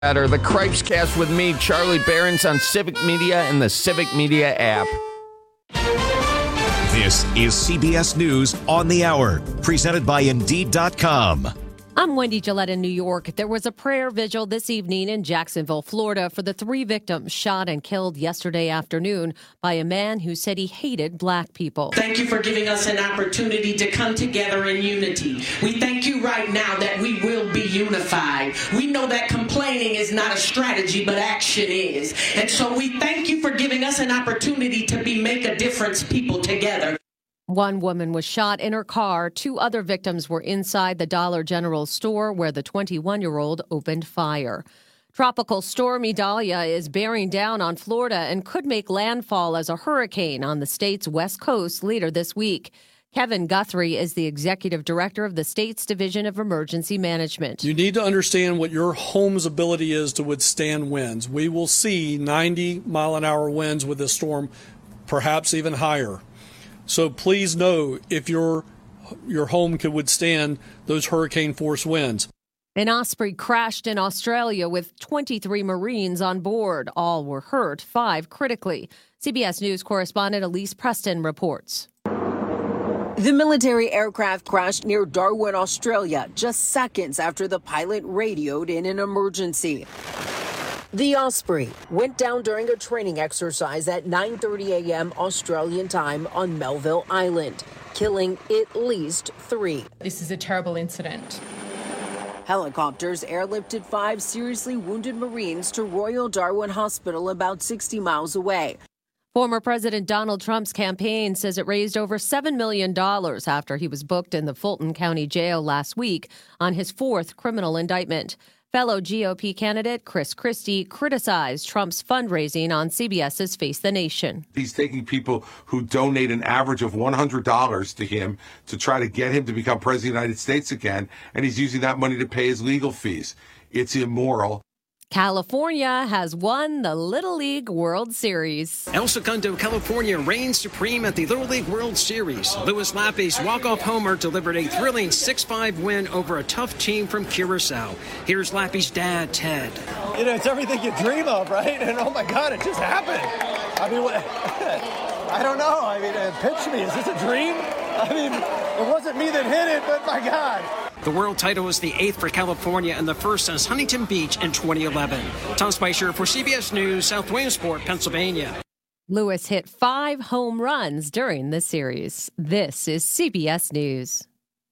Better. The Cripes Cast with me, Charlie Behrens, on Civic Media and the Civic Media app. This is CBS News on the Hour, presented by Indeed.com. I'm Wendy Gillette in New York. There was a prayer vigil this evening in Jacksonville, Florida, for the 3 victims shot and killed yesterday afternoon by a man who said he hated black people. Thank you for giving us an opportunity to come together in unity. We thank you right now that we will be unified. We know that complaining is not a strategy, but action is. And so we thank you for giving us an opportunity to make a difference people together. One woman was shot in her car. 2 other victims were inside the Dollar General store where the 21-year-old opened fire. Tropical storm Idalia is bearing down on Florida and could make landfall as a hurricane on the state's west coast later this week. Kevin Guthrie is the executive director of the state's Division of Emergency Management. You need to understand what your home's ability is to withstand winds. We will see 90-mile-an-hour winds with this storm, perhaps even higher. So please know if your home could withstand those hurricane-force winds. An Osprey crashed in Australia with 23 Marines on board. All were hurt, 5 critically. CBS News correspondent Elise Preston reports. The military aircraft crashed near Darwin, Australia, just seconds after the pilot radioed in an emergency. The Osprey went down during a training exercise at 9:30 a.m. Australian time on Melville Island, killing at least 3. This is a terrible incident. Helicopters airlifted 5 seriously wounded Marines to Royal Darwin Hospital about 60 miles away. Former President Donald Trump's campaign says it raised over $7 million after he was booked in the Fulton County Jail last week on his 4th criminal indictment. Fellow GOP candidate Chris Christie criticized Trump's fundraising on CBS's Face the Nation. He's taking people who donate an average of $100 to him to try to get him to become president of the United States again, and he's using that money to pay his legal fees. It's immoral. California has won the Little League World Series. El Segundo, California reigns supreme at the Little League World Series. Louis Lappy's walk-off homer delivered a thrilling 6-5 win over a tough team from Curacao. Here's Lappy's dad, Ted. You know, it's everything you dream of, right? And oh my God, it just happened. I mean, I don't know. I mean, pitch me. Is this a dream? I mean, it wasn't me that hit it, but my God. The world title is the 8th for California and the first since Huntington Beach in 2011. Tom Spicer for CBS News, South Williamsport, Pennsylvania. Lewis hit 5 home runs during the series. This is CBS News.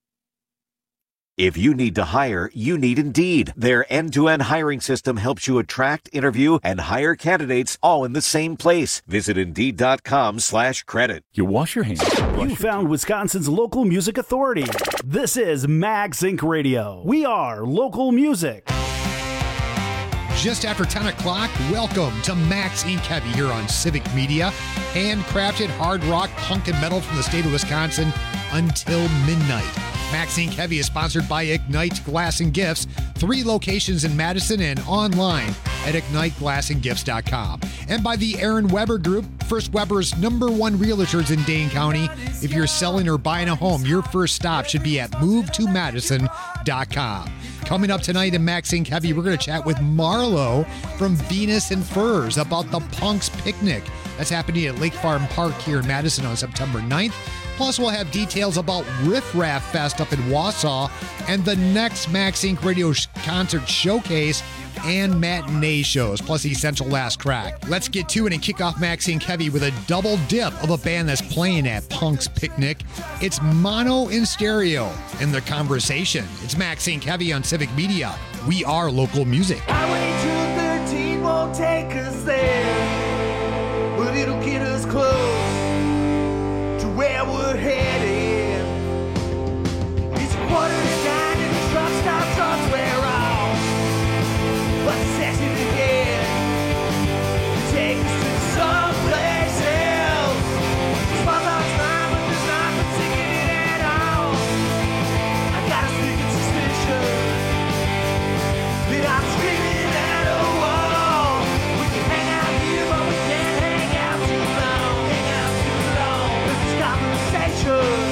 If you need to hire, you need Indeed. Their end-to-end hiring system helps you attract, interview, and hire candidates all in the same place. Visit Indeed.com/credit. You wash your hands. You found Wisconsin's local music authority. This is Max Inc. Radio. We are local music. Just after 10 o'clock, welcome to Max Inc. Heavy here on Civic Media. Handcrafted hard rock, punk, and metal from the state of Wisconsin until midnight. Max Inc. Heavy is sponsored by Ignite Glass and Gifts, 3 locations in Madison and online at IgniteGlassandGifts.com. And by the Aaron Weber Group, First Weber's #1 realtors in Dane County. If you're selling or buying a home, your first stop should be at MoveToMadison.com. Coming up tonight in Max Inc. Heavy, we're going to chat with Marlo from Venus and Furs about the Punks Picnic. That's happening at Lake Farm Park here in Madison on September 9th. Plus, we'll have details about Riff Raff Fest up in Wausau and the next Max Inc. Radio concert showcase and matinee shows, plus Essential Last Track. Let's get to it and kick off Max Inc. Heavy with a double dip of a band that's playing at Punk's Picnic. It's Mono in Stereo in The Conversation. It's Max Inc. Heavy on Civic Media. We are local music. Highway 213 won't take us there, but it'll get us close to where we're headed. It's 8:45 and the truck stops us wear off, but sexy again take us to someplace else. Small talk's fine, but there's not a ticket at all. I got a sneaking suspicion that I'm screaming at a wall. We can hang out here, but we can't hang out too long. Hang out too long. This is conversation.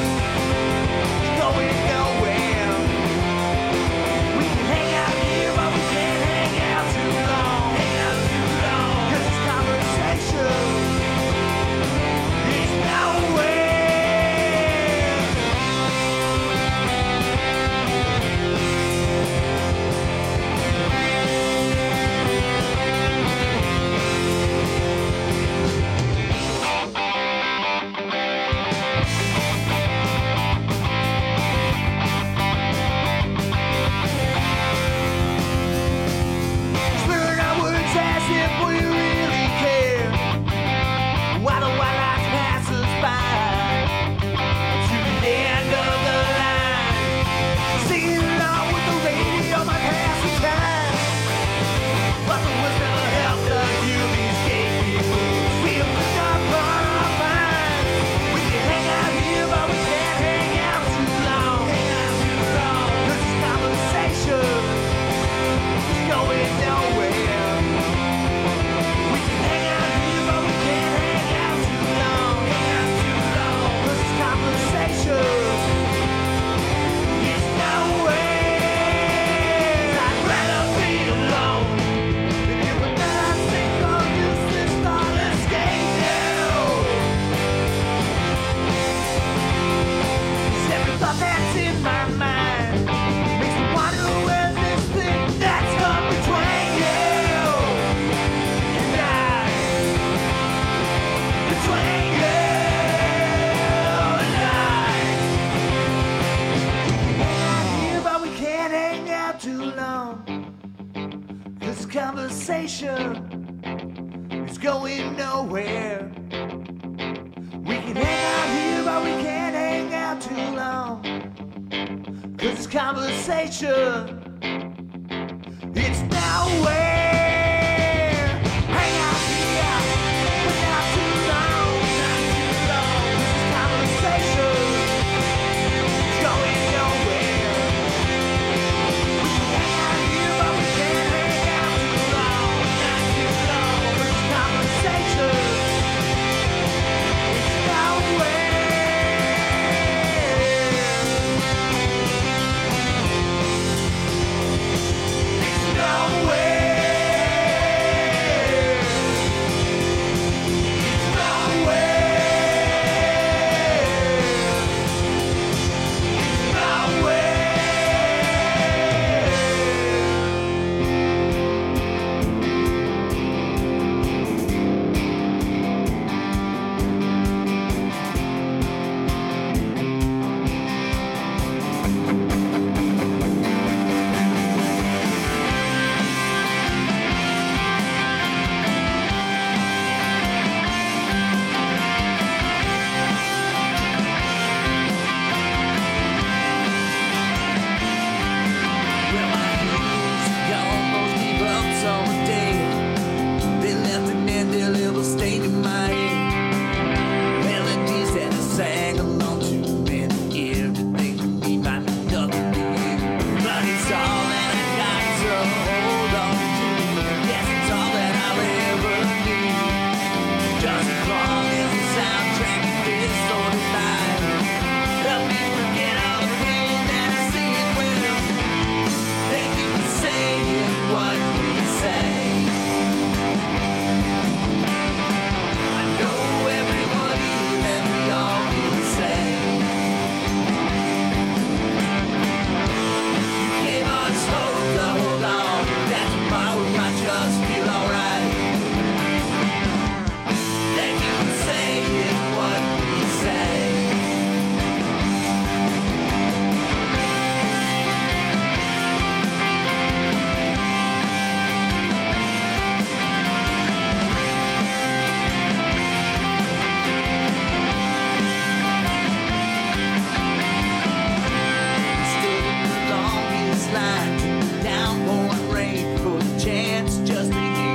conversation is going nowhere. We can hang out here, but we can't hang out too long. 'Cause this conversation, it's nowhere. Hang out here, but not too long, not too long. 'Cause this conversation is going nowhere. We can hang out here, but we can't hang out too long, not too long. 'Cause this conversation is nowhere. Downpouring rain for a chance just to hear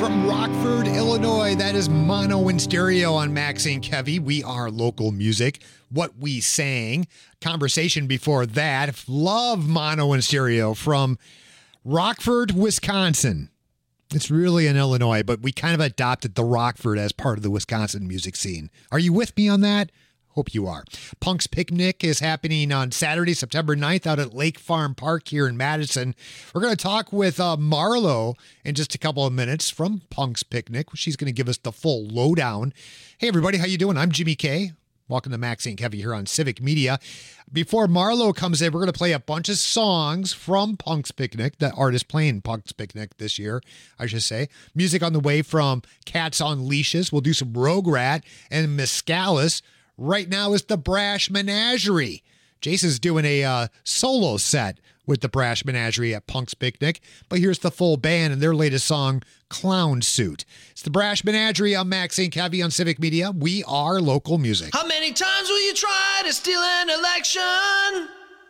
from Rockford, Illinois. That is Mono in Stereo on Maxine Kevy. We are local music. What we sang. Conversation before that. Love Mono in Stereo from Rockford, Wisconsin. It's really in Illinois, but we kind of adopted the Rockford as part of the Wisconsin music scene. Are you with me on that? Hope you are. Punk's Picnic is happening on Saturday, September 9th out at Lake Farm Park here in Madison. We're going to talk with Marlo in just a couple of minutes from Punk's Picnic. She's going to give us the full lowdown. Hey, everybody. How you doing? I'm Jimmy K. Welcome to Maxine Kevy here on Civic Media. Before Marlo comes in, we're going to play a bunch of songs from Punk's Picnic, the artist playing Punk's Picnic this year, I should say. Music on the way from Cats on Leashes. We'll do some Rogue Rat and Mescalis. Right now is the Brash Menagerie. Jason's doing a solo set with the Brash Menagerie at Punk's Picnic, but here's the full band and their latest song, Clown Suit. It's the Brash Menagerie. I'm Maxine Kevy on Civic Media. We are local music. How many times will you try to steal an election?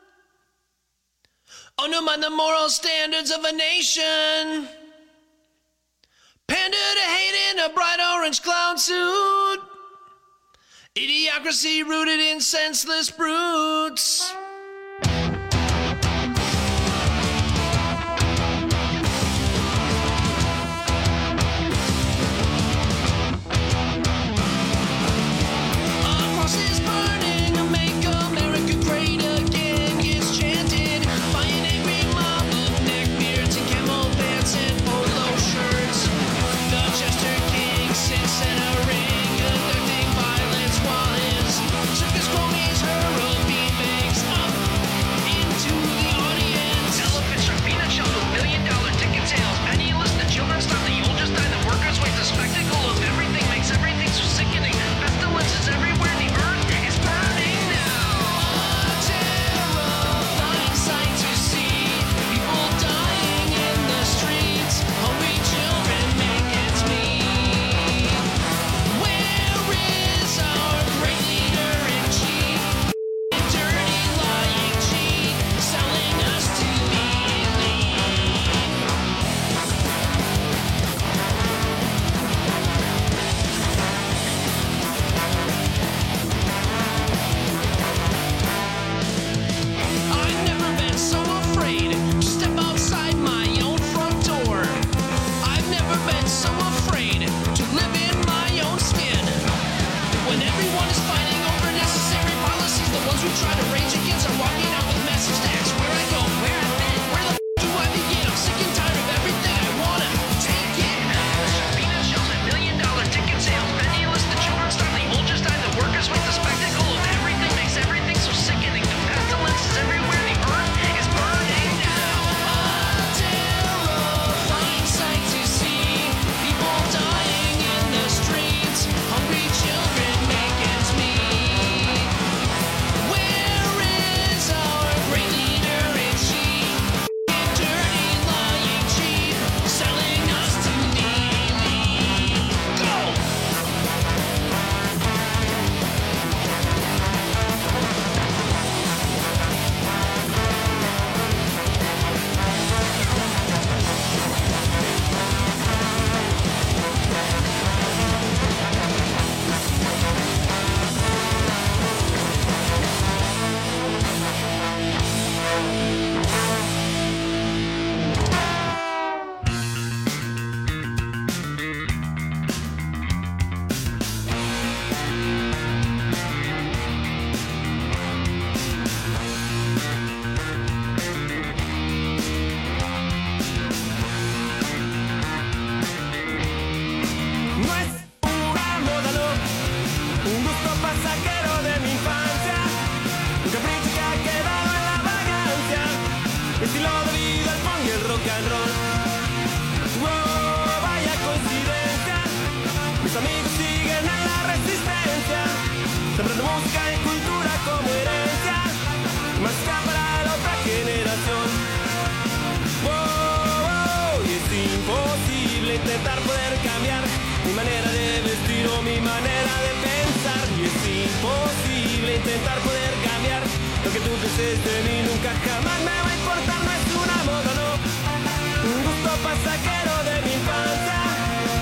Undermine the moral standards of a nation. Pander to hate in a bright orange clown suit. Idiocracy rooted in senseless brutes. Our cross is burning, make America great again. Gets chanted by an angry mob of neckbeards and camel pants and polo shirts. The Chester King sits in a ring. Circus cronies hurl beanbags up into the audience. Elephants are peanut shells with $1 million ticket sales. Penniless, the children stop, the old just die, the workers wait. The spectacle of everything makes everything so sickening. Pestilence is everywhere, the earth is burning now. A terrifying sight to see. People dying in the streets. Hungry children make ends meet. Where is our great leader? Try to rage against, I'm walking out with message stacks. Where I go, where I've been, where the do I begin? I'm sick and tired of everything, I wanna take it. Peanut shells and $1 million ticket sales. Penniless, the children starve, the old just die, the workers wait. The spectacle of everything makes everything so sickening. The pestilence is everywhere, the earth is burning now. A terrifying sight to see. People dying in the streets. Hungry children make ends meet. Intentar poder cambiar mi manera de vestir o mi manera de pensar. Y es imposible intentar poder cambiar lo que tú pienses de mí. Nunca jamás me va a importar, no es una moda, no. Un gusto pasajero de mi infancia.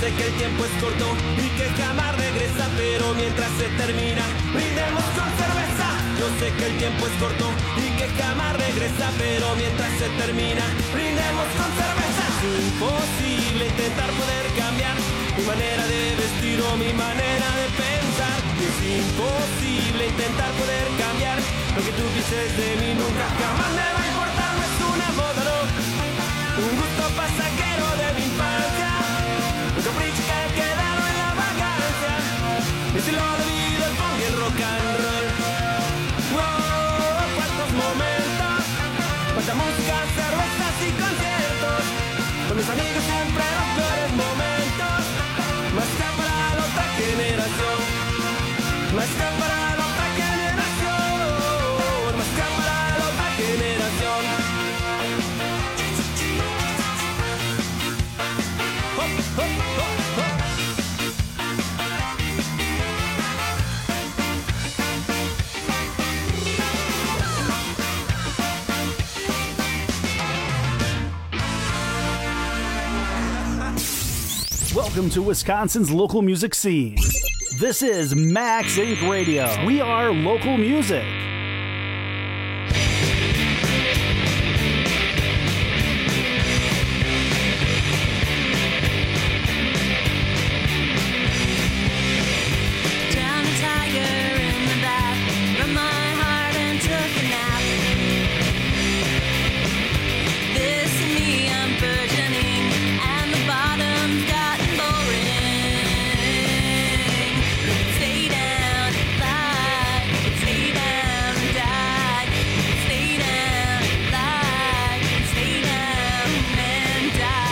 sé que el tiempo es corto y que jamás regresa, pero mientras se termina, brindemos con cerveza. Yo sé que el tiempo es corto y que jamás regresa, pero mientras se termina, brindemos con cerveza. Es imposible intentar poder cambiar mi manera de vestir o mi manera de pensar. Es imposible intentar poder cambiar lo que tú dices de mí, nunca jamás me va a importar. No es una moda, no, un gusto pasajero de mi infancia, un capricho que ha quedado en la vagancia. Mi estilo de vida, el punk y el rock and roll. Wow, cuántos momentos, cuánta música, cervezas y conciertos. Con mis amigos siempre los peores momentos. Más que para la otra generación, más que para la otra generación, más que para la otra generación. Welcome to Wisconsin's local music scene. This is Max Inc. Radio. We are local music. Down a tiger in the bath, from my heart and took a nap. This and me, I'm burgeoning, and the bottom's gotten boring. Stay down, lie, stay down and die. Stay down, lie, stay down and die.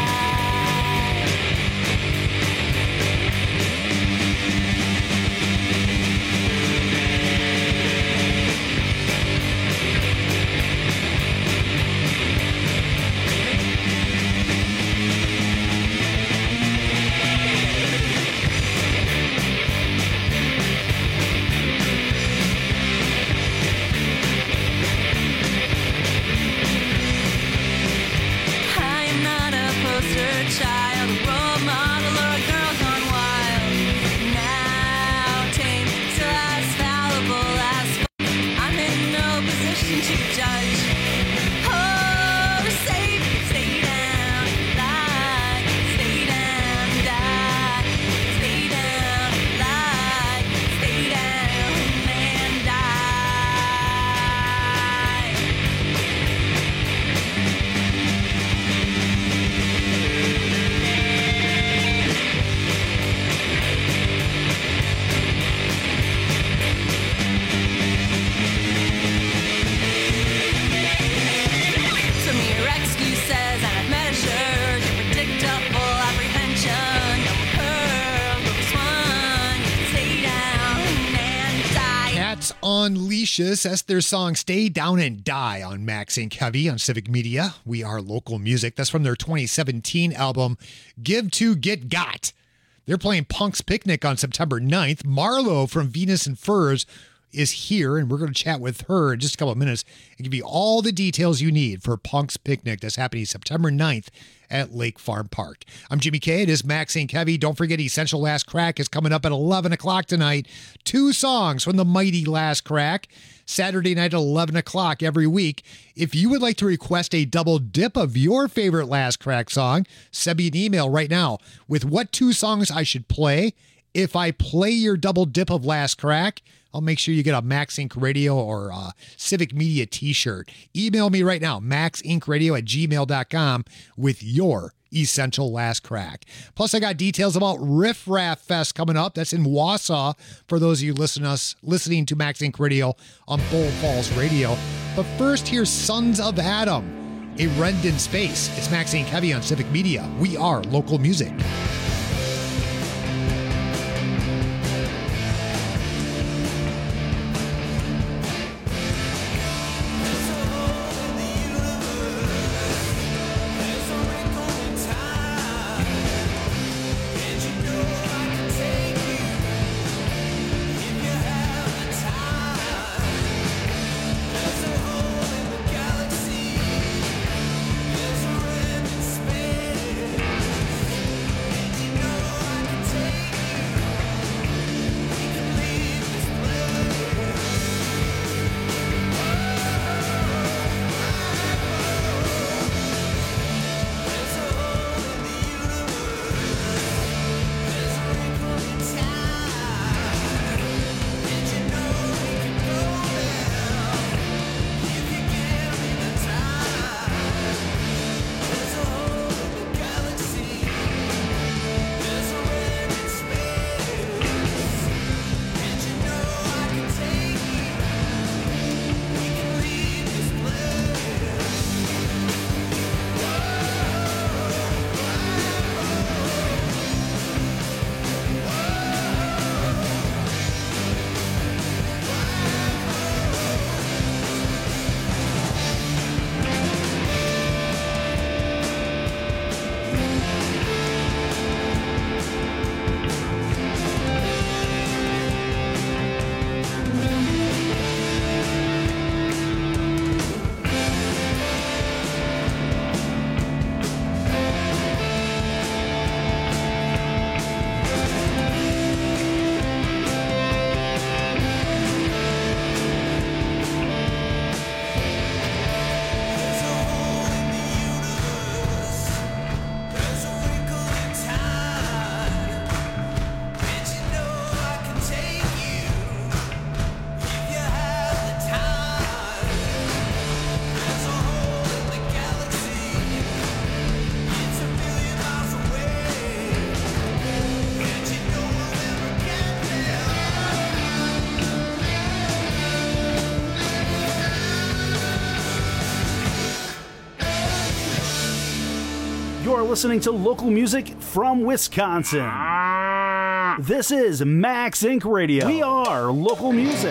I am not a poster child, a role model, or a girl gone wild. Now tame, still as fallible as fuck. I'm in no position to judge. Oh, we're safe. Stay down, lie, stay down, die. Stay down, lie, stay down and die. Some of your excuses and measures, your predictable apprehension. No curve, focus one, you can stay down and die. Cats on Leashes. That's their song Stay Down and Die on Max Inc. Heavy on Civic Media. We are local music. That's from their 2017 album, Give to Get Got. They're playing Punk's Picnic on September 9th. Marlo from Venus and Furs is here, and we're going to chat with her in just a couple of minutes and give you all the details you need for Punk's Picnic that's happening September 9th at Lake Farm Park. I'm Jimmy K. It is Max Inc. Heavy. Don't forget, Essential Last Crack is coming up at 11 o'clock tonight. 2 songs from the mighty Last Crack. Saturday night at 11 o'clock every week. If you would like to request a double dip of your favorite Last Crack song, send me an email right now with what 2 songs I should play. If I play your double dip of Last Crack, I'll make sure you get a Max Inc. Radio or Civic Media t-shirt. Email me right now, maxincradio@gmail.com with your Essential Last Crack. Plus, I got details about Riff Raff Fest coming up. That's in Wausau for those of you listening to Max Inc. Radio on Bull Falls Radio. But first, here's Sons of Adam, a Rend in Space. It's Max Inc. Heavy on Civic Media. We are local music. listening to local music from Wisconsin. This is Max Inc. Radio. We are local music.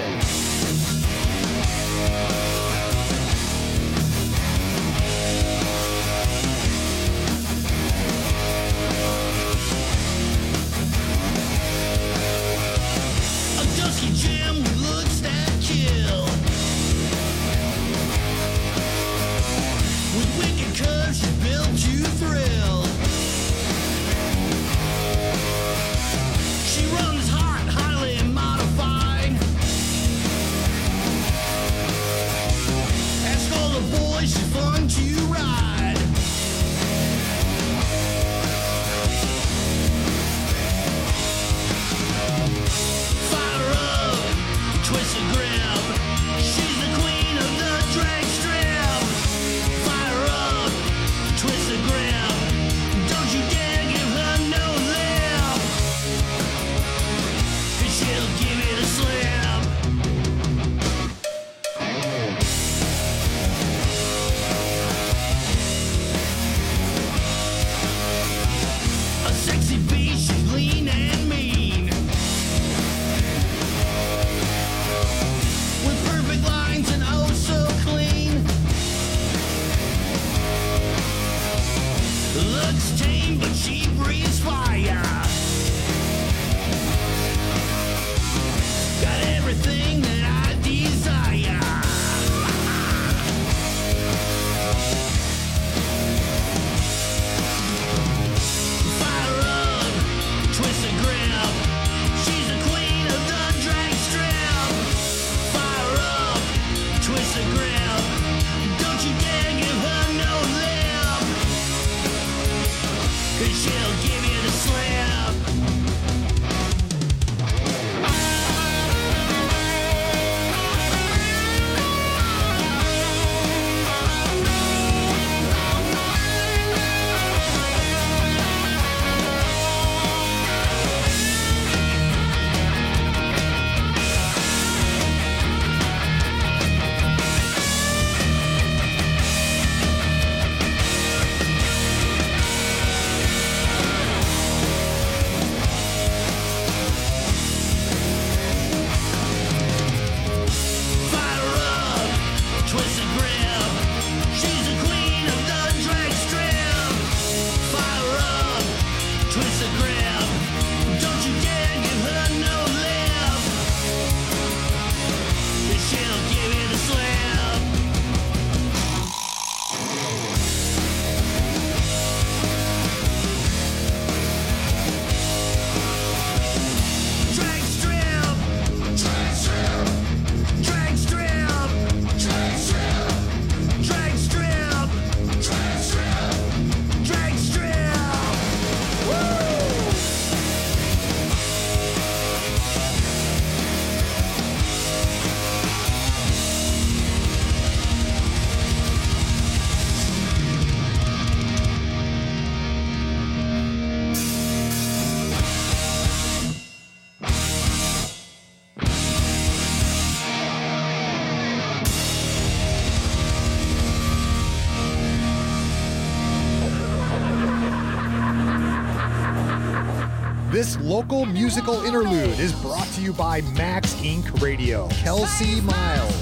This local musical interlude is brought to you by Max Inc. Radio. Kelsey Miles.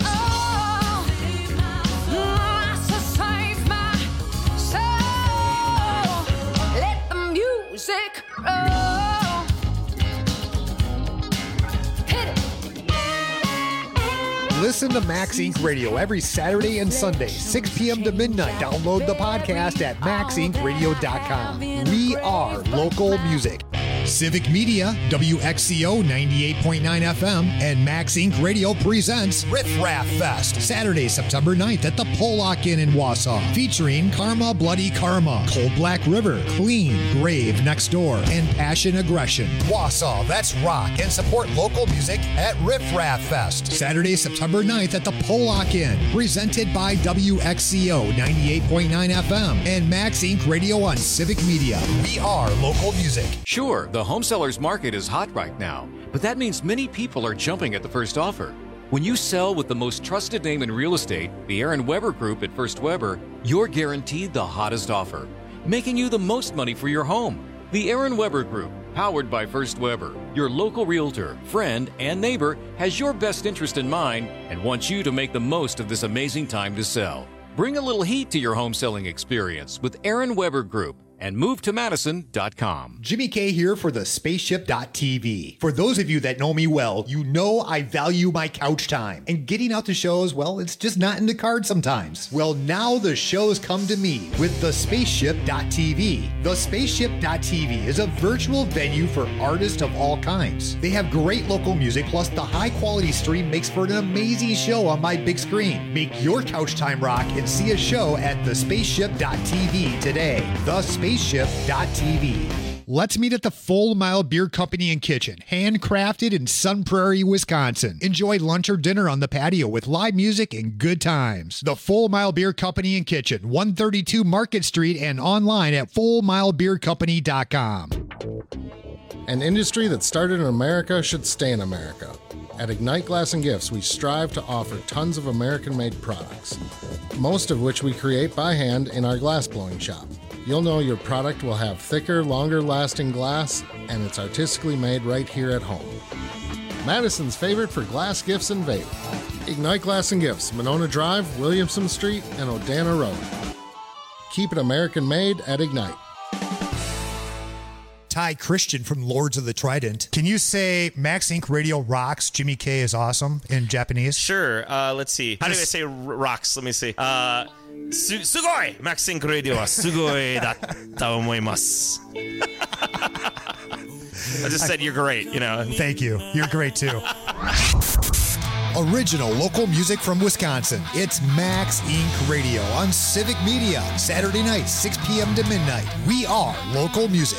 Let the music roll. Hit it. Listen to Max Inc. Radio every Saturday and Sunday, 6 p.m. to midnight. Download the podcast at maxincradio.com. We are local music. Civic Media, WXCO 98.9 FM, and Max Inc. Radio presents Riff Raff Fest, Saturday, September 9th at the Pollock Inn in Wausau, featuring Karma Bloody Karma, Cold Black River, Clean, Grave Next Door, and Passion Aggression. Wausau, that's rock, and support local music at Riff Raff Fest, Saturday, September 9th at the Pollock Inn, presented by WXCO 98.9 FM and Max Inc. Radio on Civic Media. We are local music. Sure, the home seller's market is hot right now, but that means many people are jumping at the first offer. When you sell with the most trusted name in real estate, the Aaron Weber Group at First Weber, you're guaranteed the hottest offer. making you the most money for your home. The Aaron Weber Group, powered by First Weber, your local realtor, friend, and neighbor, has your best interest in mind and wants you to make the most of this amazing time to sell. Bring a little heat to your home selling experience with Aaron Weber Group and movetomadison.com. Jimmy K here for the Spaceship.tv. For those of you that know me well, you know I value my couch time. And getting out to shows, well, it's just not in the cards sometimes. Well, now the shows come to me with the Spaceship.tv. The Spaceship.tv is a virtual venue for artists of all kinds. They have great local music, plus the high quality stream makes for an amazing show on my big screen. Make your couch time rock and see a show at the Spaceship.tv today. The Spaceship.tv. Let's meet at the Full Mile Beer Company and Kitchen, handcrafted in Sun Prairie, Wisconsin. Enjoy lunch or dinner on the patio with live music and good times. The Full Mile Beer Company and Kitchen, 132 Market Street, and online at fullmilebeercompany.com. An industry that started in America should stay in America. At Ignite Glass and Gifts, we strive to offer tons of American-made products, most of which we create by hand in our glass blowing shop. You'll know your product will have thicker, longer-lasting glass, and it's artistically made right here at home. Madison's favorite for glass gifts and vape. Ignite Glass and Gifts, Monona Drive, Williamson Street, and Odana Road. Keep it American-made at Ignite. Ty Christian from Lords of the Trident. Can you say Max Inc. Radio rocks, Jimmy K is awesome in Japanese? Sure. Let's see. How do I say rocks? Let me see. Sugoi! Max Inc. Radio wa sugoi datta omoimasu. I just said you're great, you know. Thank you. You're great too. Original local music from Wisconsin. It's Max Inc. Radio on Civic Media. Saturday night, 6 p.m. to midnight. We are local music.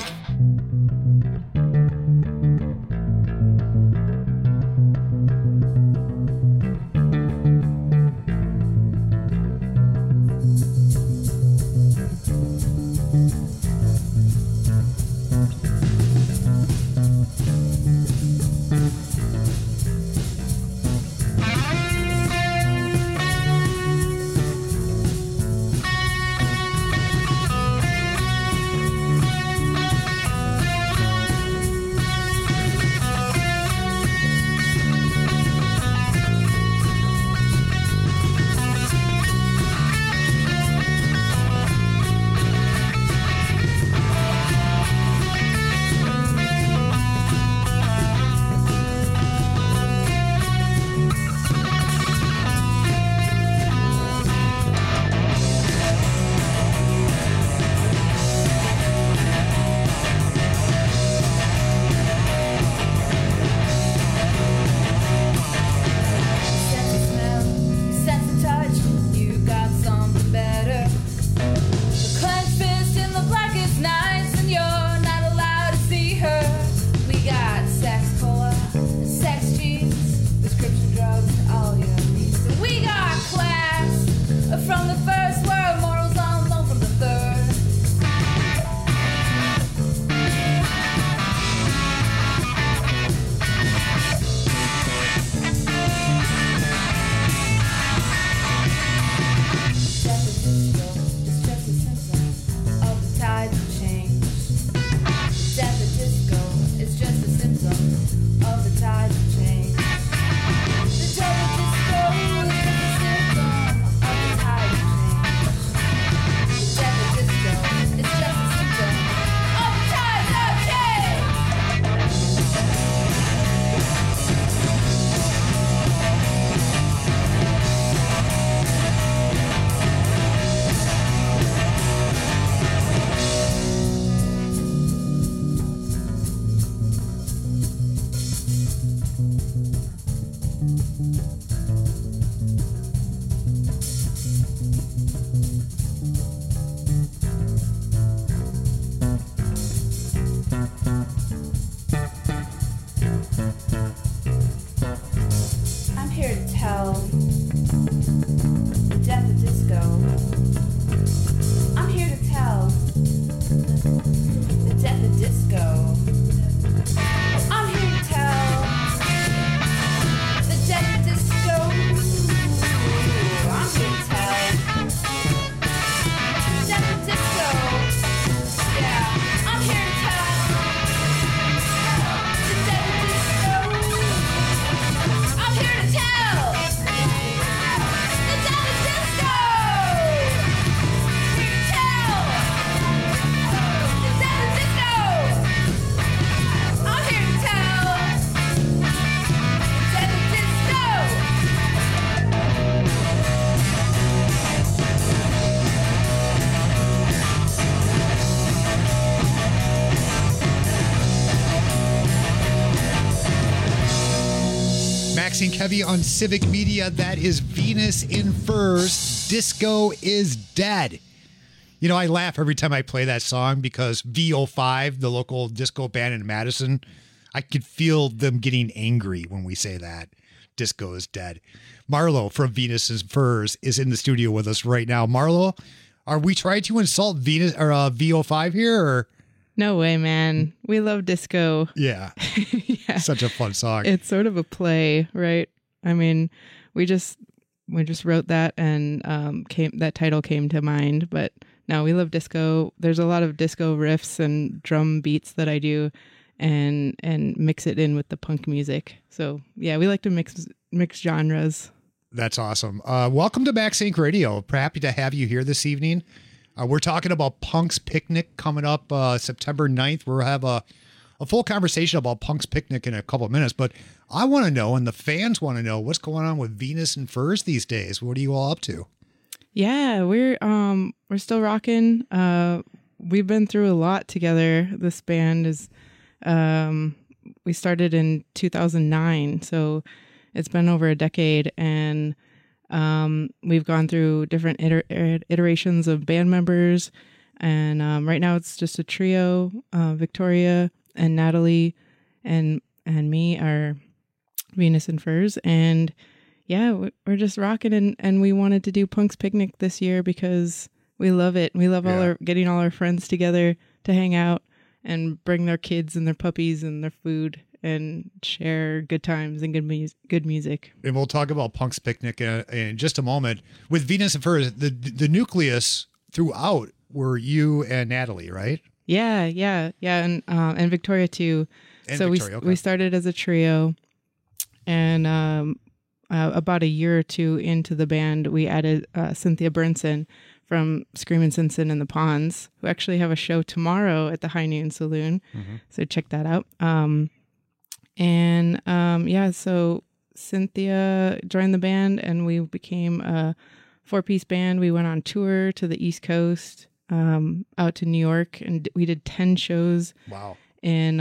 Heavy on Civic Media. That is Venus in Furs. Disco is Dead. You know, I laugh every time I play that song because VO5, the local disco band in Madison, I could feel them getting angry when we say that. Disco is dead. Marlo from Venus in Furs is in the studio with us right now. Marlo, are we trying to insult Venus or VO5 here? Or? No way, man. We love disco. Yeah. Such a fun song. It's sort of a play, right? I mean, we just wrote that and that title came to mind, but no, we love disco. There's a lot of disco riffs and drum beats that I do and mix it in with the punk music. So yeah, we like to mix genres. That's awesome. Welcome to Max Inc. Radio. Happy to have you here this evening. We're talking about Punk's Picnic coming up September 9th. We'll have a full conversation about Punk's Picnic in a couple of minutes, but I want to know, and the fans want to know, what's going on with Venus in Furs these days. What are you all up to? Yeah, we're still rocking. We've been through a lot together. This band is, we started in 2009, so it's been over a decade, and we've gone through different iterations of band members, and right now it's just a trio. Victoria and Natalie and me are Venus in Furs, and yeah, we're just rocking, and we wanted to do Punk's Picnic this year because we love it. We love getting all our friends together to hang out and bring their kids and their puppies and their food and share good times and good music. And we'll talk about Punk's Picnic in just a moment. With Venus in Furs, the nucleus throughout were you and Natalie, right? Yeah, and Victoria too. And so Victoria, we started as a trio, and about a year or two into the band, we added Cynthia Burnson from Screamin' Simpson and the Ponds, who actually have a show tomorrow at the High Noon Saloon. Mm-hmm. So check that out. So Cynthia joined the band, and we became a 4-piece band. We went on tour to the East Coast, out to New York, and we did 10 shows. Wow! In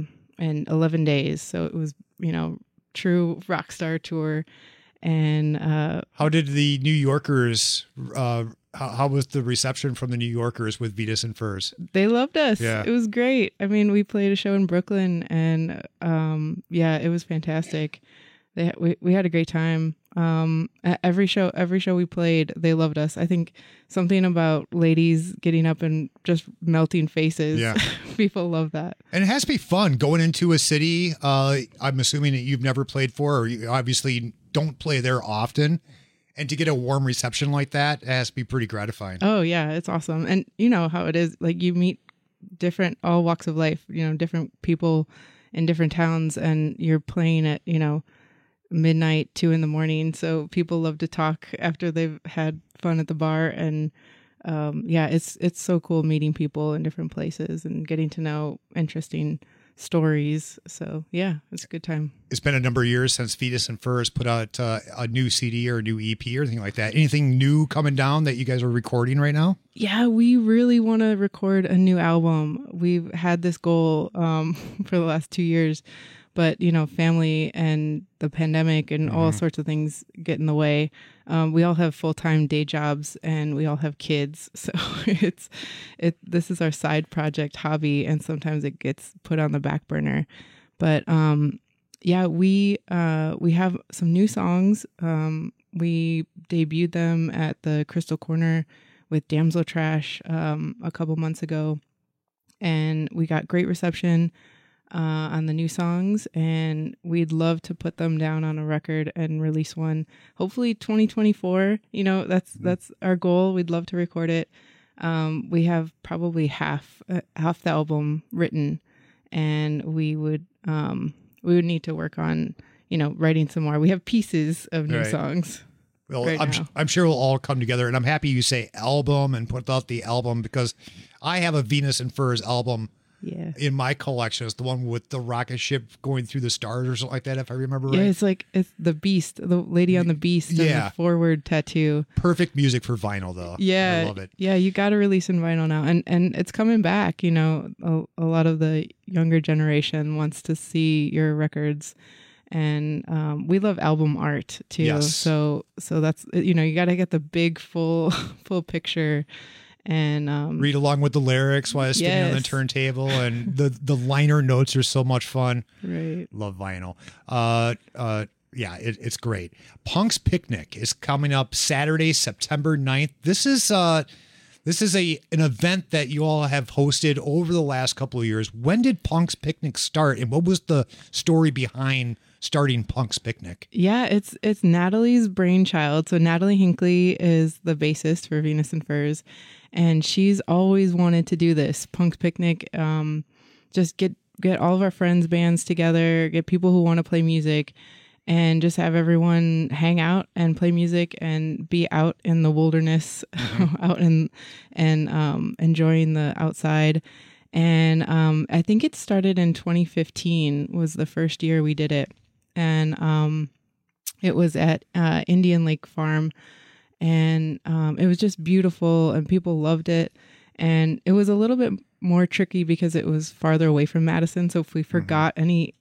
11 days. So it was, true rock star tour. And how did the New Yorkers? How was the reception from the New Yorkers with Venus in Furs? They loved us. Yeah. It was great. I mean, we played a show in Brooklyn, and it was fantastic. We had a great time. At every show we played, they loved us. I think something about ladies getting up and just melting faces. Yeah. People love that. And it has to be fun going into a city. I'm assuming that you've never played for, or you obviously don't play there often. And to get a warm reception like that, it has to be pretty gratifying. Oh yeah, it's awesome. And you know how it is. Like, you meet all walks of life, different people in different towns, and you're playing at, midnight, 2 a.m. So people love to talk after they've had fun at the bar. And it's so cool meeting people in different places and getting to know interesting stories. So yeah, it's a good time. It's been a number of years since Venus in Furs put out a new CD or a new EP or anything like that. Anything new coming down that you guys are recording right now? Yeah, we really want to record a new album. We've had this goal for the last 2 years, but family and the pandemic and all sorts of things get in the way. We all have full-time day jobs, and we all have kids, so this is our side project hobby, and sometimes it gets put on the back burner. But we have some new songs. We debuted them at the Crystal Corner with Damsel Trash a couple months ago, and we got great reception on the new songs, and we'd love to put them down on a record and release one, hopefully 2024. That's our goal. We'd love to record it. We have probably half the album written, and we would need to work on writing some more. We have pieces of new songs. Well, I'm sure it'll all come together, and I'm happy you say album and put out the album, because I have a Venus in Furs album in my collection. It's the one with the rocket ship going through the stars or something like that, if I remember right. Yeah, it's the beast, the lady on the beast, and the forward tattoo. Perfect music for vinyl, though. Yeah, I love it. Yeah, you got to release in vinyl now, and it's coming back. A lot of the younger generation wants to see your records, and we love album art too. Yes. So that's, you got to get the big full picture and read along with the lyrics while spinning on the Yes. turntable, and the liner notes are so much fun. Right. Love vinyl. Yeah, it's great. Punk's Picnic is coming up Saturday, September 9th. This is an event that you all have hosted over the last couple of years. When did Punk's Picnic start, and what was the story behind starting Punk's Picnic? Yeah, it's Natalie's brainchild. So Natalie Hinckley is the bassist for Venus and Furs, and she's always wanted to do this Punk's Picnic. Just get all of our friends' bands together, get people who want to play music, and just have everyone hang out and play music and be out in the wilderness, out and enjoying the outside. And I think it started in 2015 was the first year we did it. And it was at Indian Lake Farm. And it was just beautiful and people loved it. And it was a little bit more tricky because it was farther away from Madison. So if we forgot any,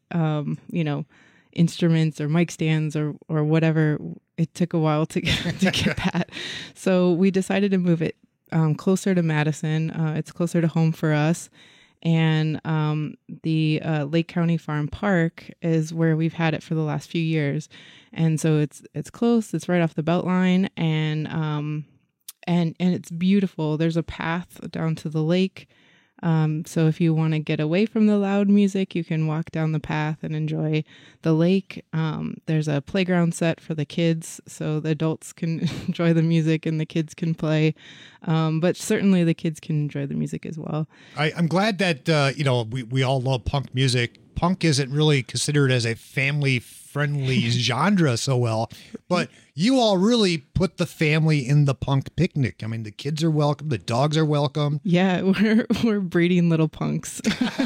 instruments or mic stands or whatever, it took a while to get that. So we decided to move it closer to Madison. It's closer to home for us. And the Lake County Farm Park is where we've had it for the last few years. And so it's close. It's right off the Beltline, and it's beautiful. There's a path down to the lake. So if you want to get away from the loud music, you can walk down the path and enjoy the lake. There's a playground set for the kids, so the adults can enjoy the music and the kids can play. But certainly the kids can enjoy the music as well. I'm glad that, we all love punk music. Punk isn't really considered as a family-friendly genre so well, but you all really put the family in the Punk Picnic. I mean, the kids are welcome, the dogs are welcome. Yeah, we're breeding little punks.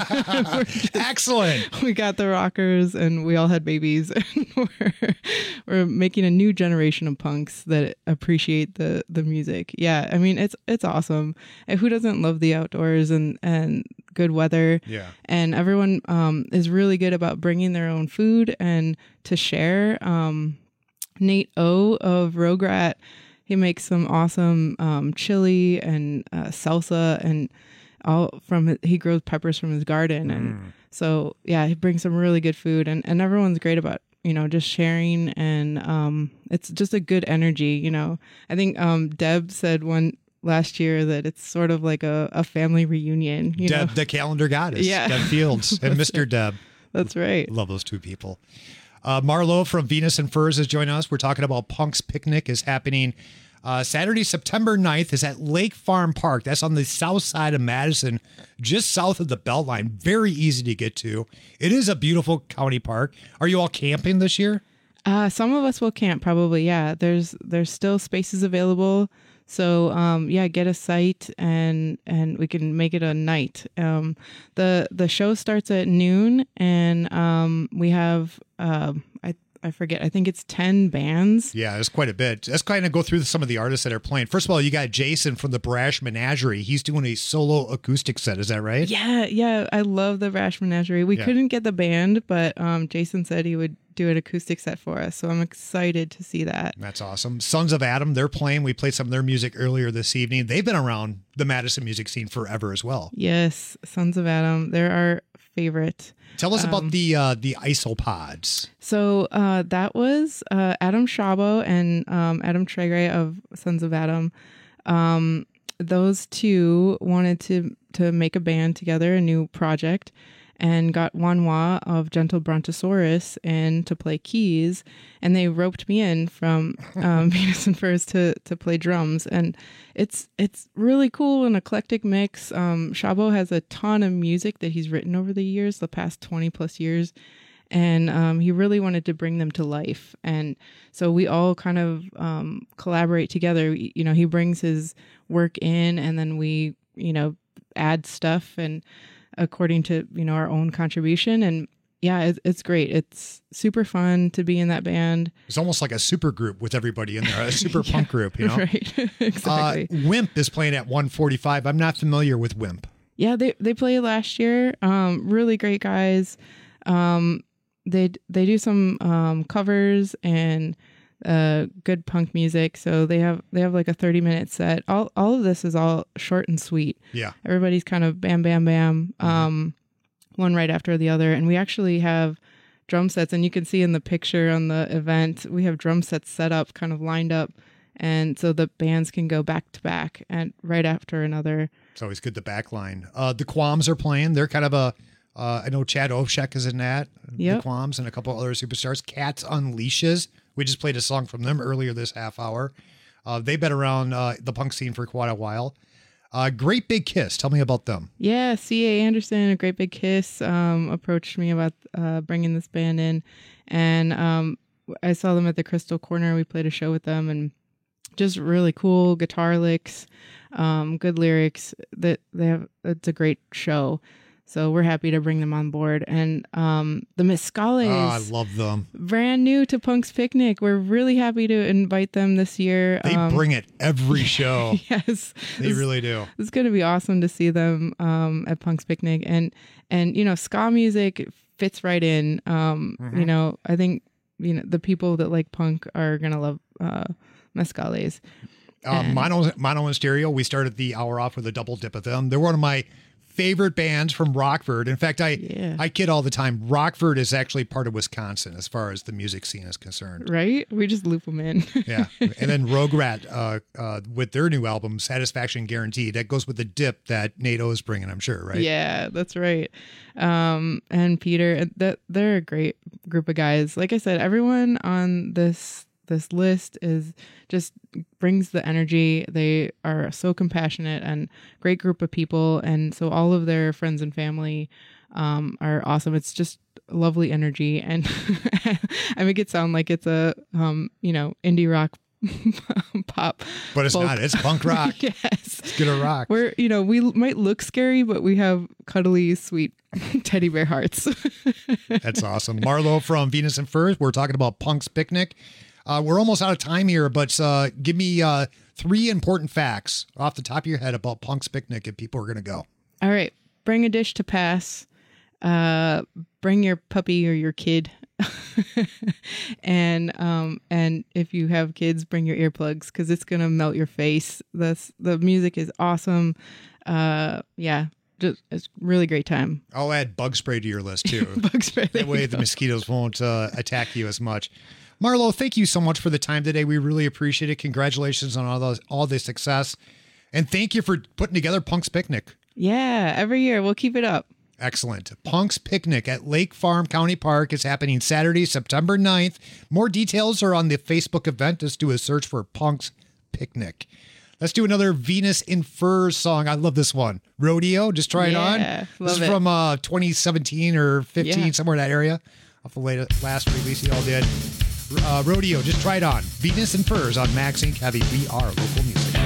Excellent. We got the rockers and we all had babies. And we're making a new generation of punks that appreciate the music. Yeah, I mean, it's awesome. And who doesn't love the outdoors and good weather? Yeah. And everyone is really good about bringing their own food and to share. Nate O of Rograt, he makes some awesome chili and salsa, and he grows peppers from his garden, and so yeah, he brings some really good food, and everyone's great about just sharing, and it's just a good energy. I think Deb said last year that it's sort of like a family reunion. Deb, the calendar goddess. Yeah. Deb Fields and Mr. Deb. That's right. Love those two people. Marlo from Venus and Furs is joining us. We're talking about Punk's Picnic is happening Saturday, September 9th is at Lake Farm Park. That's on the south side of Madison, just south of the Beltline. Very easy to get to. It is a beautiful county park. Are you all camping this year? Some of us will camp probably. Yeah, there's still spaces available. So get a site and we can make it a night. The show starts at noon, and we have I forget. I think it's 10 bands. Yeah, there's quite a bit. Let's kind of go through some of the artists that are playing. First of all, you got Jason from the Brash Menagerie. He's doing a solo acoustic set. Is that right? Yeah. I love the Brash Menagerie. We couldn't get the band, but Jason said he would do an acoustic set for us. So I'm excited to see that. That's awesome. Sons of Adam, they're playing. We played some of their music earlier this evening. They've been around the Madison music scene forever as well. Yes, Sons of Adam. They're our favorite. Tell us about the Isopods. So that was Adam Shabo and Adam Tregray of Sons of Adam. Those two wanted to make a band together, a new project, and got Wanwa of Gentle Brontosaurus in to play keys, and they roped me in from Venus and Furs to play drums, and it's really cool, an eclectic mix. Shabo has a ton of music that he's written over the years, the past 20 plus years, and he really wanted to bring them to life, and so we all kind of collaborate together. He brings his work in, and then we add stuff and according to our own contribution, and it's great. It's super fun to be in that band. It's almost like a super group with everybody in there, a super punk group, right? Exactly. Wimp is playing at 145. I'm not familiar with Wimp. Yeah, they played last year. Really great guys. they do some covers and good punk music. So they have like a 30-minute set. All of this is all short and sweet. Yeah. Everybody's kind of bam, bam, bam, one right after the other. And we actually have drum sets, and you can see in the picture on the event, we have drum sets set up, kind of lined up. And so the bands can go back to back and right after another. It's always good, the back line. The Qualms are playing. They're kind of I know Chad Ovshek is in that. Yep. The Qualms and a couple other superstars. Cats Unleashes. We just played a song from them earlier this half hour. They've been around the punk scene for quite a while. Great Big Kiss. Tell me about them. Yeah, C.A. Anderson, A Great Big Kiss, approached me about bringing this band in. And I saw them at the Crystal Corner. We played a show with them, and just really cool guitar licks, good lyrics. That they have. It's a great show. So we're happy to bring them on board. And the Mescales. Oh, I love them. Brand new to Punk's Picnic. We're really happy to invite them this year. They bring it every show. Yes. They really do. It's going to be awesome to see them at Punk's Picnic. And you know, ska music fits right in. You know, I think, you know, the people that like punk are going to love Mescales. Mono and Stereo, we started the hour off with a double dip of them. They're one of my favorite bands from Rockford. In fact, I kid all the time. Rockford is actually part of Wisconsin as far as the music scene is concerned. Right? We just loop them in. Yeah. And then Rogue Rat with their new album, Satisfaction Guaranteed. That goes with the dip that NATO is bringing, I'm sure, right? Yeah, that's right. And Peter, they're a great group of guys. Like I said, everyone on this list is just brings the energy. They are so compassionate and great group of people. And so all of their friends and family are awesome. It's just lovely energy. And I make it sound like it's a, you know, indie rock pop. But it's folk. not. It's punk rock. Yes. It's gonna rock. We're, you know, we might look scary, but we have cuddly, sweet teddy bear hearts. That's awesome. Marlo from Venus and Furs. We're talking about Punk's Picnic. We're almost out of time here, but give me 3 important facts off the top of your head about Punk's Picnic if people are going to go. All right. Bring a dish to pass. Bring your puppy or your kid. And if you have kids, bring your earplugs because it's going to melt your face. The music is awesome. Yeah. Just, it's a really great time. I'll add bug spray to your list too. Bug spray. That way the mosquitoes won't attack you as much. Marlo, thank you so much for the time today. We really appreciate it. Congratulations on all the success. And thank you for putting together Punk's Picnic. Yeah, every year. We'll keep it up. Excellent. Punk's Picnic at Lake Farm County Park is happening Saturday, September 9th. More details are on the Facebook event. Just do a search for Punk's Picnic. Let's do another Venus in Furs song. I love this one. Rodeo, just try it on. This is from 2017 or 15, somewhere in that area. Off the last release you all did. Rodeo, just try it on. Venus and Furs on Max Inc. Heavy. We are local music.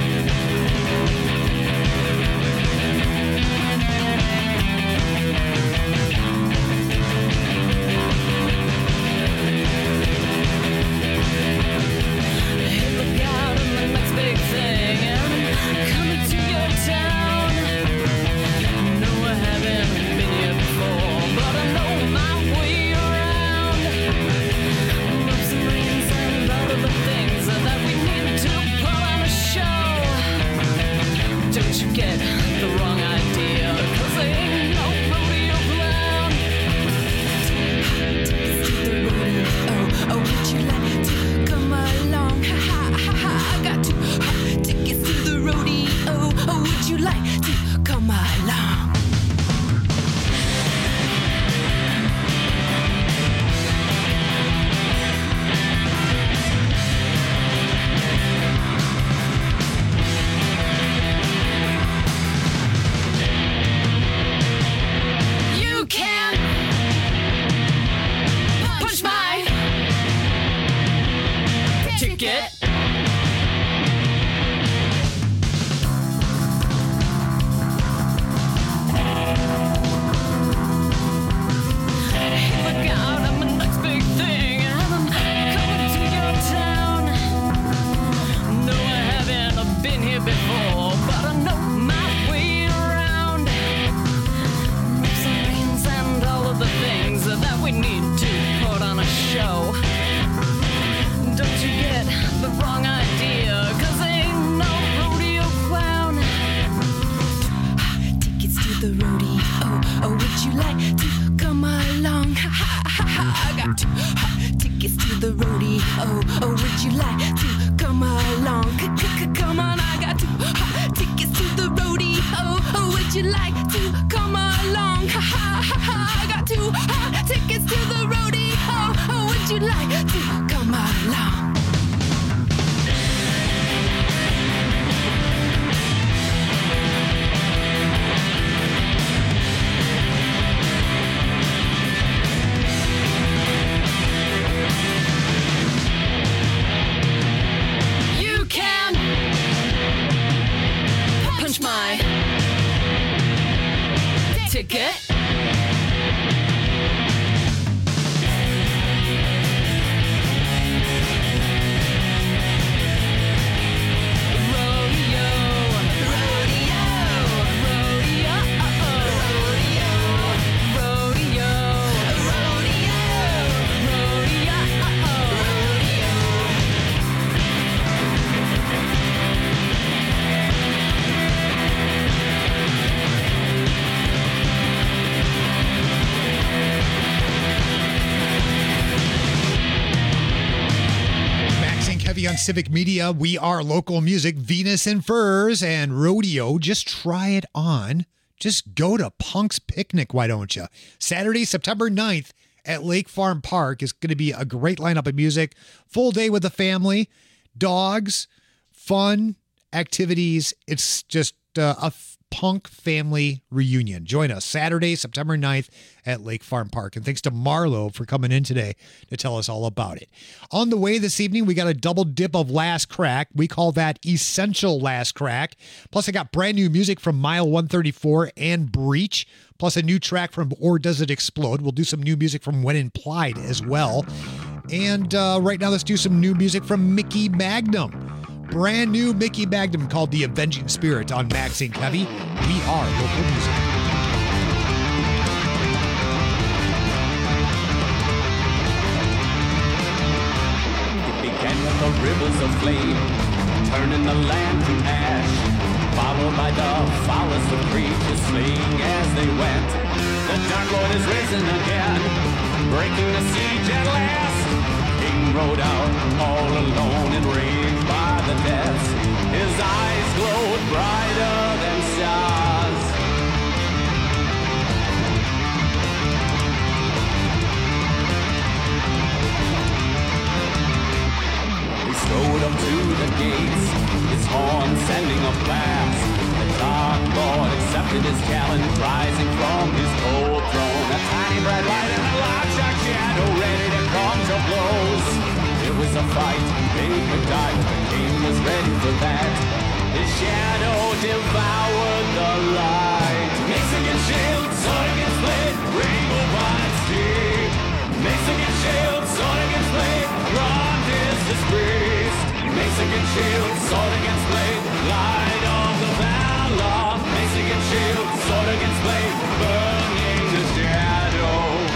That we need to like to come along? Come on, I got 2 hot tickets to the rodeo. Would you like to come along? I got 2 hot tickets to the rodeo. Would you like to come along? You can punch my ticket. On Civic Media, we are local music, Venus and Furs and Rodeo. Just try it on. Just go to Punk's Picnic, why don't you? Saturday, September 9th at Lake Farm Park is going to be a great lineup of music. Full day with the family, dogs, fun, activities. It's just a punk family reunion. Join us Saturday, September 9th at Lake Farm Park. And thanks to Marlo for coming in today to tell us all about it. On the way this evening, we got a double dip of Last Crack. We call that Essential Last Crack. Plus, I got brand new music from Mile 134 and Breach. Plus, a new track from Or Does It Explode? We'll do some new music from When Implied as well. And right now, let's do some new music from Mickey Magnum. Brand new Mickey Magnum called The Avenging Spirit on Max Inc. Heavy. We are local music. It began with the rivers of flame, turning the land to ash, followed by the foulest of creatures fleeing as they went. The Dark Lord is risen again, breaking the siege at last. King rode out all alone and raved by the deaths. His eyes glowed brighter than stars. He strode up to the gates, his horn sending a blast. The Dark Lord accepted his challenge, rising from his cold throne. A tiny bright light and a large dark shadow ready to come to blows. It was a fight, they could die, but the king was ready for that. His shadow devoured the light. Mace against shield, sword against blade, rainbow vines deep. Mace against shield, sword against blade, grand is this priest. Mace against shield, sword against blade, light of the valor. Mace against shield, sword against blade, burning the shadow.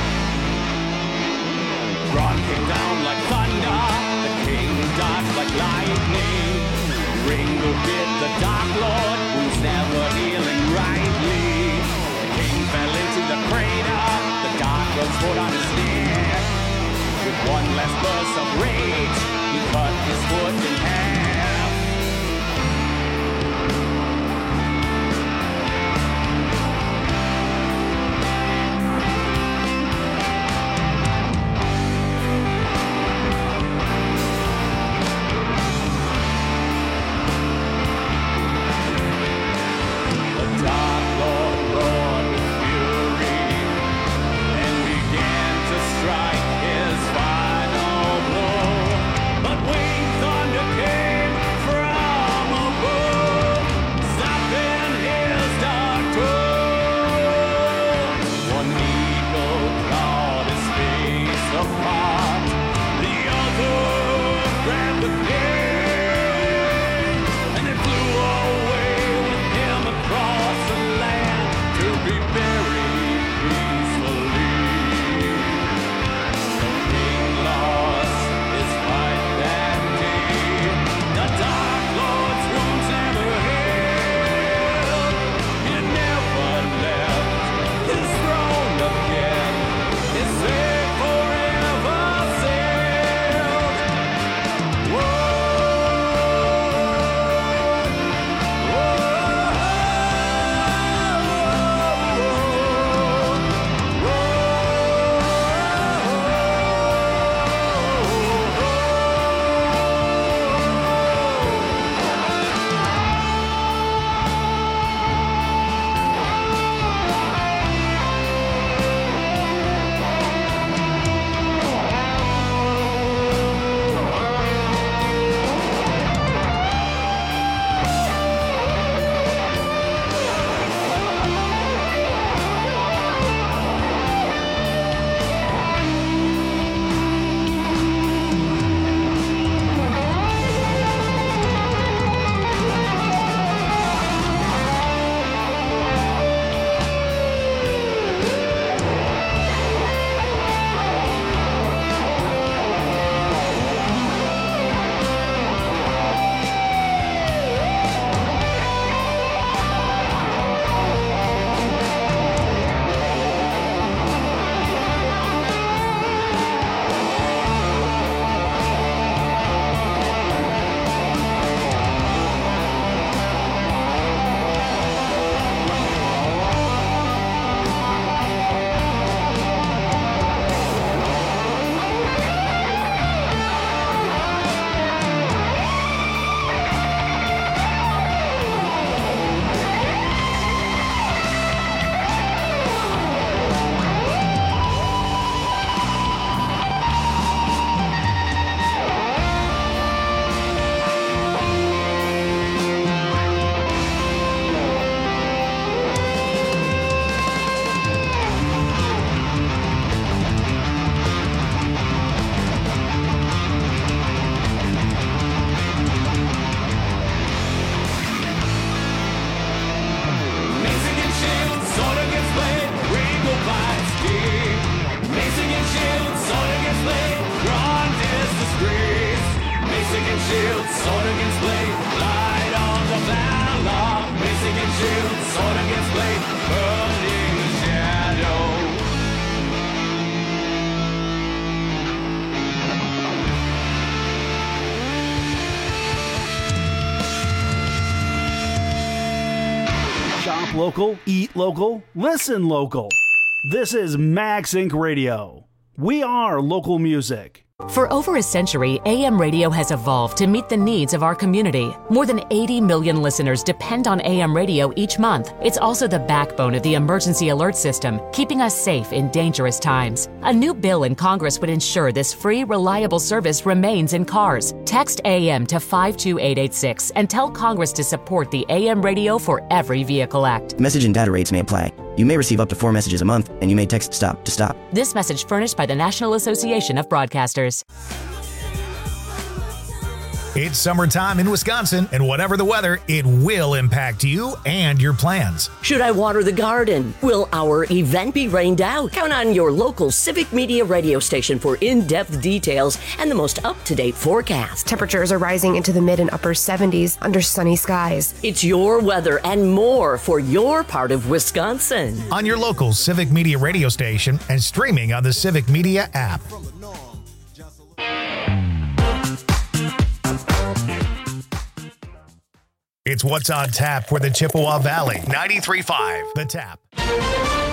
Ron came down like thunder, the king dodged like lightning. Ringo bit the Dark Lord, who's never healing rightly. The king fell into the crater, the Dark Lord smote on his neck. With one last burst of rage, he cut his foot in half. Strike his final blow, but Wayne Thunder came. shield, sword against blade, light on the battle, mace against shield, sword against blade, burning the shadow. Shop local, eat local, listen local. This is Max Inc. Radio. We are local music. For over a century, AM radio has evolved to meet the needs of our community. More than 80 million listeners depend on AM radio each month. It's also the backbone of the emergency alert system, keeping us safe in dangerous times. A new bill in Congress would ensure this free, reliable service remains in cars. Text AM to 52886 and tell Congress to support the AM Radio for Every Vehicle Act. Message and data rates may apply. You may receive up to 4 messages a month, and you may text STOP to stop. This message furnished by the National Association of Broadcasters. It's summertime in Wisconsin, and whatever the weather, it will impact you and your plans. Should I water the garden? Will our event be rained out? Count on your local Civic Media radio station for in-depth details and the most up-to-date forecast. Temperatures are rising into the mid and upper 70s under sunny skies. It's your weather and more for your part of Wisconsin. On your local Civic Media radio station and streaming on the Civic Media app. It's What's on Tap for the Chippewa Valley. 93.5 The Tap.